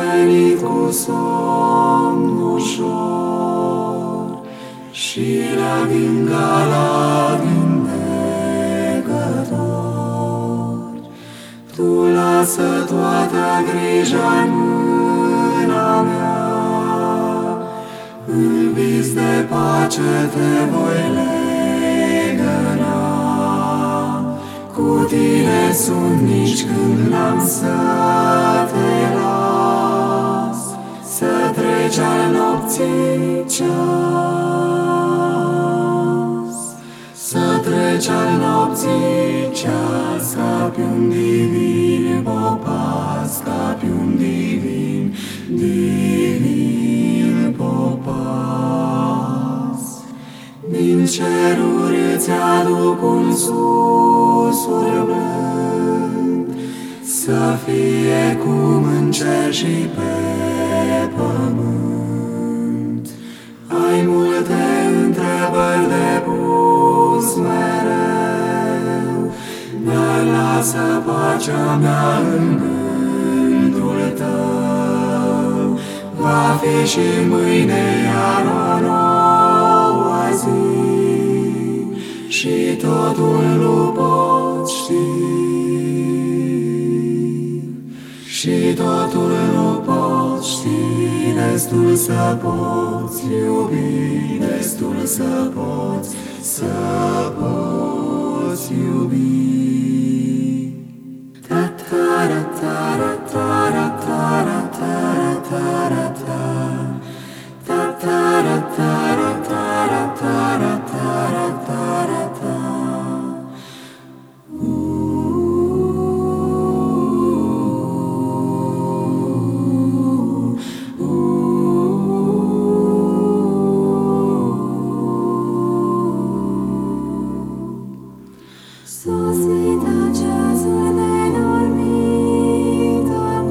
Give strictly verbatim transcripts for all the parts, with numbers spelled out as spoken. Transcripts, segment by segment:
venit cu somn ușor și leag din gala din negător. Tu lasă toată grija-n mâna mea, în vis de pace te voi legăna. Cu tine sunt nici când n-am să te las, să treci al nopții ceas, să treci al nopții ceas, ca pe un divin popas, ca pe un divin, divin popas. Din ceruri îți aduc un susur blând, să fie cum în cer și pe pământ. Ai multe întrebări de pus mereu, dar lasă pacea mea în gândul tău. Va fi și mâine iar o nouă zi, și totul nu pot ști, și totul nu pot ști. Destul să poți iubi, destul să poți, să poți iubi. Sosita ceasul nedormit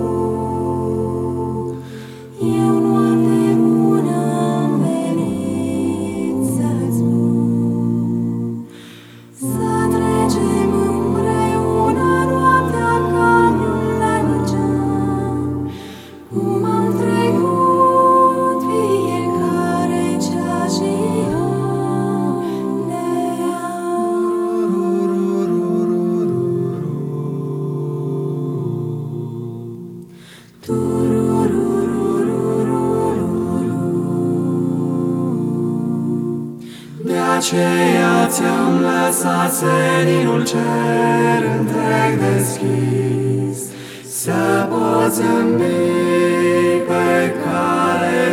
acum, eu noapte bună-am venit să-ți spun. Să trecem împreună noaptea ca la geam, cum am trecut fiecare ceas și an de an. De aceea ți-am lăsat seninul cer întreg deschis, să poți zâmbi pe cale